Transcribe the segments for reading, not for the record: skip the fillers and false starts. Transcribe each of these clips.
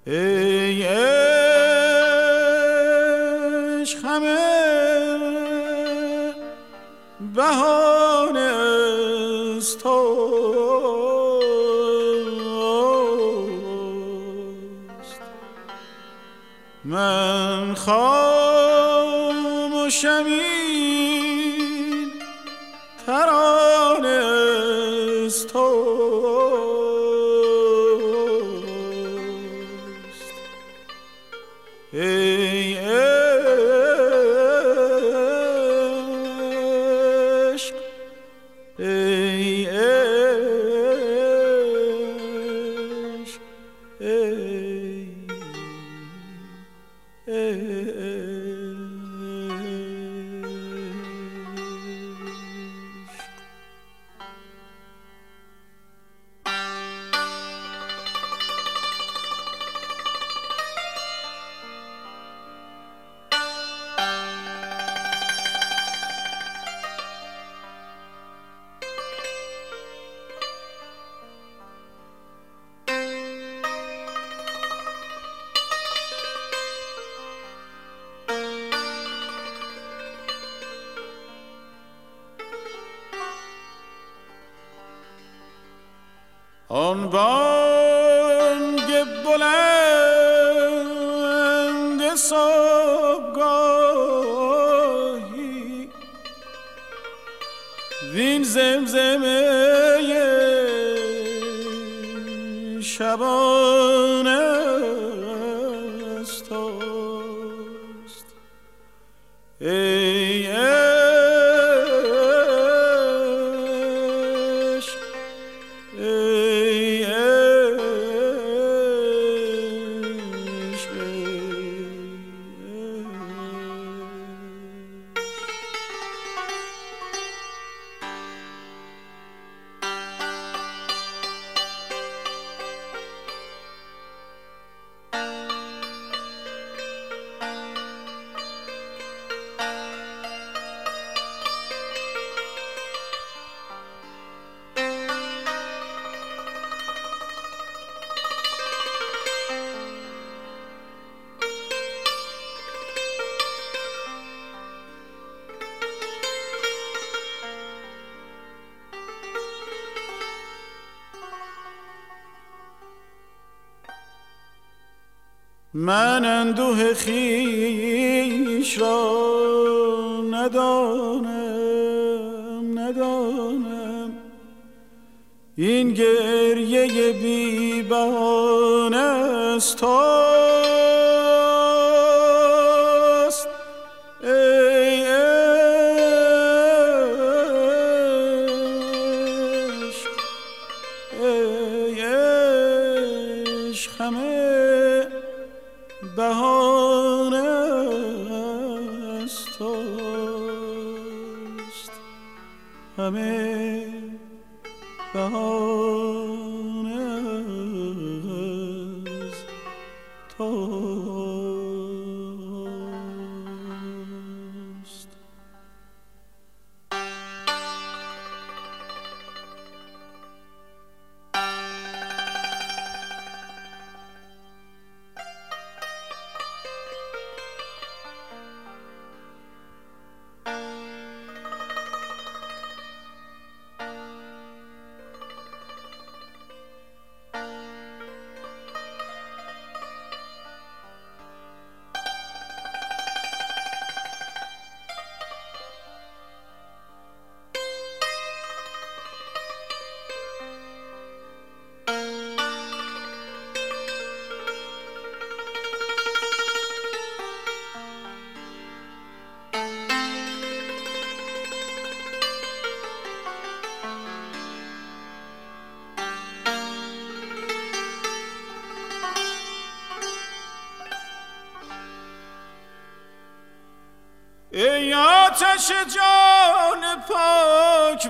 ای عشق همه بهانه از توست. من خاموشم این ترانه از توست. ای عشق، ای عشق، ای عشق. آن بانگ بلند صبحگاهی وین زمزمه شبانه از توست. ای عشق، ای عشق، من اندوه خویش را ندانم این گریه بی بهانه از توست. ای عشق، ای عشق، همه بهانه از توست. همه بهانه از توست. ای آتش جان پاک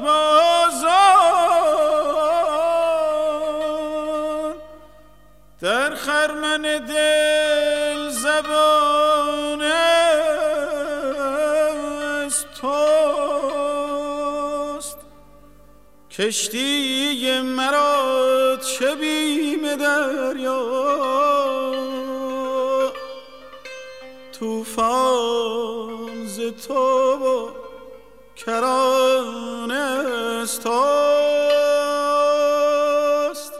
بازان در خرمن دل زبانه از توست. کشتی مرا چه بیم دریا، طوفان ز تو و کران از توست.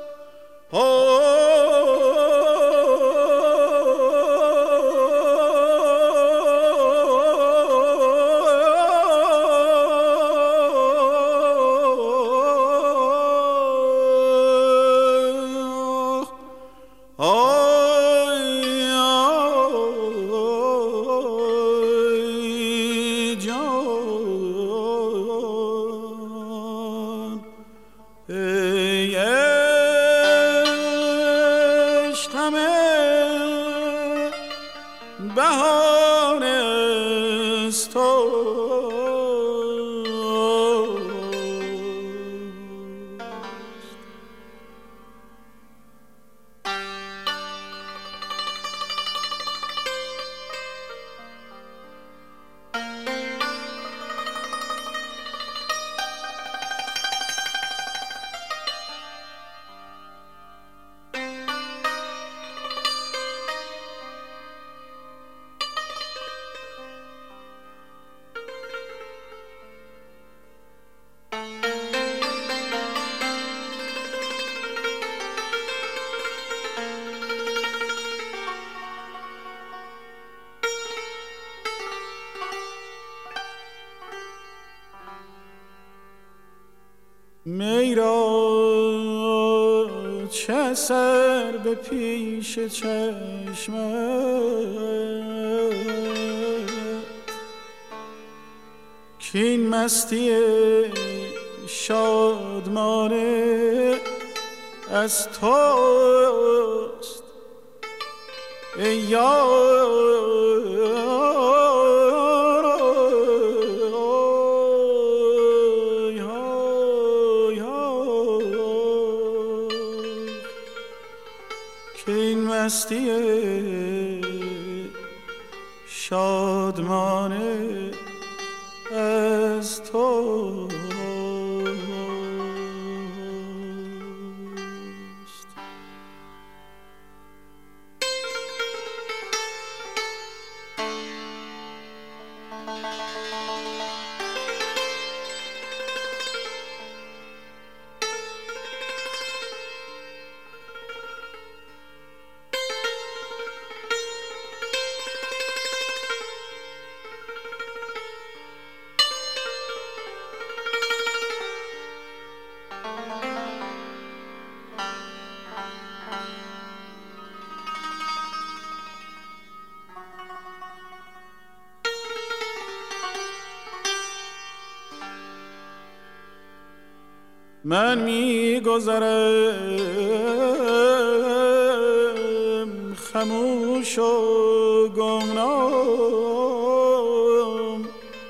می را چه اثر به پیش چشمت، کین مستی شادمانه از توست ای یار. مستی شادمانه از تو. من می گذرم خموش و گمنام،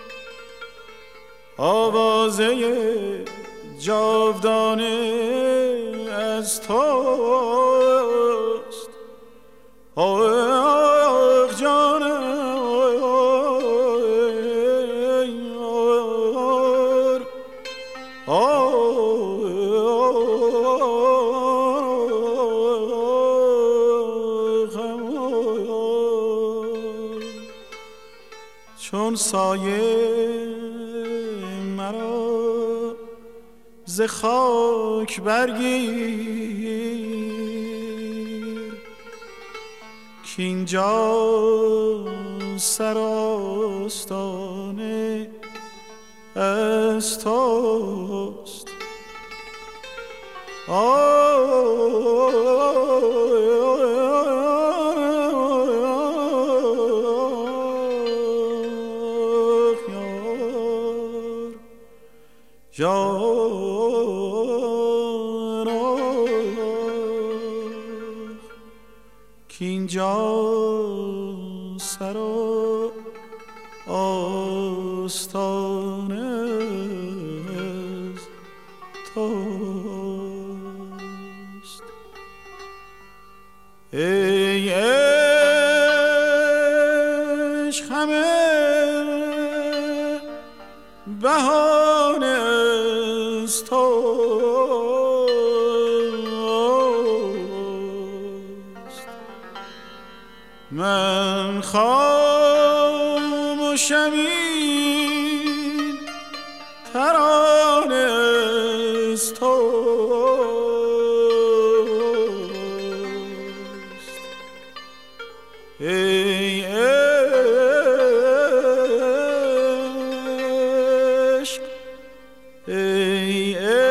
آوازه جاودانه از توست. آه جانم چون سایه مرا ز خاک برگیر، کینجا سراستانه از توست. کینجا سر و آستانه از توست. ای عشق همه بهانه است تو، خاموشم این ترانه از توست. ای عشق ای عشق